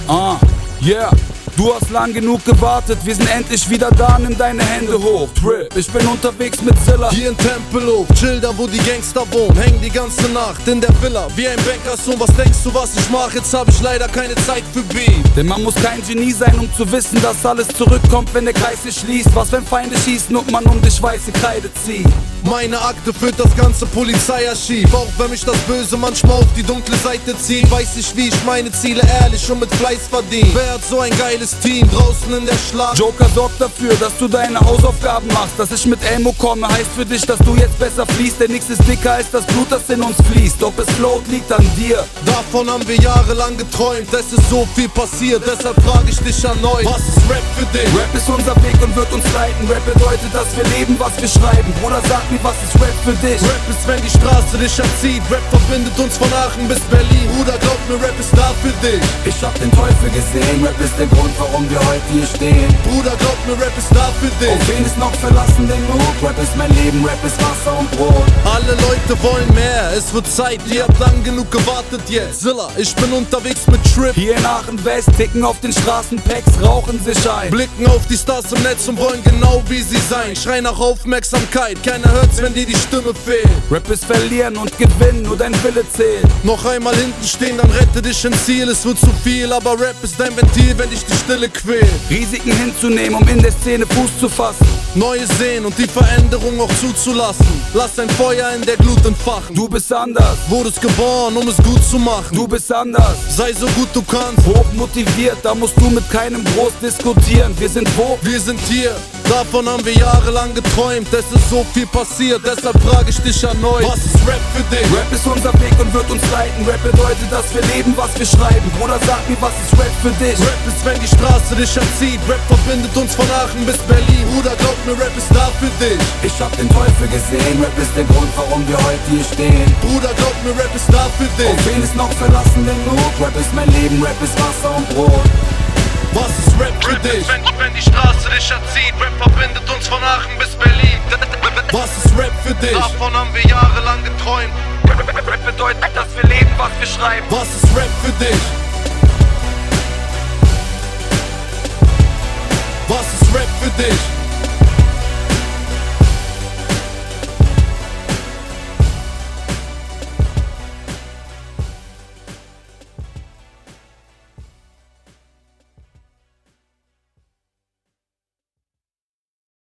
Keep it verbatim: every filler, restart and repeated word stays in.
Ah, yeah. Du hast lang genug gewartet, wir sind endlich wieder da, nimm deine Hände hoch. Trip, ich bin unterwegs mit Zilla. Hier in Tempelhof, chill da wo die Gangster wohnen. Häng die ganze Nacht in der Villa, wie ein Bankersohn. Was denkst du, was ich mach? Jetzt hab ich leider keine Zeit für Beef. Denn man muss kein Genie sein, um zu wissen, dass alles zurückkommt, wenn der Kreis sich schließt. Was, wenn Feinde schießen und man um dich weiße Kreide zieht? Meine Akte führt das ganze Polizeiarchiv. Auch wenn mich das Böse manchmal auf die dunkle Seite zieht, weiß ich, wie ich meine Ziele ehrlich und mit Fleiß verdiene. Wer hat so ein geiles Team draußen in der Schlacht? Joker sorgt dafür, dass du deine Hausaufgaben machst. Dass ich mit Elmo komme, heißt für dich, dass du jetzt besser fließt. Denn nichts ist dicker als das Blut, das in uns fließt. Ob es float, liegt an dir. Davon haben wir jahrelang geträumt. Es ist so viel passiert, deshalb frage ich dich erneut: Was ist Rap für dich? Rap ist unser Weg und wird uns leiten. Rap bedeutet, dass wir leben, was wir schreiben. Bruder, sag mir, was ist Rap für dich? Rap ist, wenn die Straße dich erzieht. Rap verbindet uns von Aachen bis Berlin. Bruder, glaub mir, Rap ist da für dich. Ich hab den Teufel gesehen, Rap ist der Grund, warum wir heute hier stehen. Bruder, glaub mir, Rap ist da für dich. Auf wen ist noch verlassen den Mut? Rap ist mein Leben, Rap ist Wasser und Brot. Alle Leute wollen mehr, es wird Zeit, ihr habt lang genug gewartet jetzt. Zilla, ich bin unterwegs mit Trip. Hier in Aachen West, ticken auf den Straßen Packs, rauchen sich ein. Blicken auf die Stars im Netz und wollen genau wie sie sein. Schreien nach Aufmerksamkeit, keiner hört's, wenn dir die Stimme fehlt. Rap ist verlieren und gewinnen, nur dein Wille zählt. Noch einmal hinten stehen, dann rette dich ins Ziel. Es wird zu viel, aber Rap ist dein Ventil, wenn dich die Stille quält. Risiken hinzunehmen, um in der Szene Fuß zu fassen. Neues sehen und die Veränderung auch zuzulassen. Lass ein Feuer in der Glut entfachen. Du bist anders, wurdest geboren, um es gut zu machen. Du bist anders, sei so gut du kannst. Hoch motiviert, da musst du mit keinem groß diskutieren. Wir sind wo? Wir sind hier. Davon haben wir jahrelang geträumt. Es ist so viel passiert, deshalb frage ich dich erneut: Was ist Rap für dich? Rap ist unser Weg und wird uns leiten. Rap bedeutet, dass wir leben, was wir schreiben. Bruder, sag mir, was ist Rap für dich? Rap ist, wenn die Straße dich erzieht. Rap verbindet uns von Aachen bis Berlin. Bruder, glaub mir, Rap ist da für dich. Ich hab den Teufel gesehen, Rap ist der Grund, warum wir heute hier stehen. Bruder, glaub mir, Rap ist da für dich. Auf wen ist noch verlassen den Mut? Rap ist mein Leben, Rap ist Wasser und Brot. Was ist Rap für dich? Wenn, wenn die Straße dich erzieht. Rap verbindet uns von Aachen bis Berlin. Was ist Rap für dich? Davon haben wir jahrelang geträumt. Rap bedeutet, dass wir leben, was wir schreiben. Was ist Rap für dich? Was ist Rap für dich?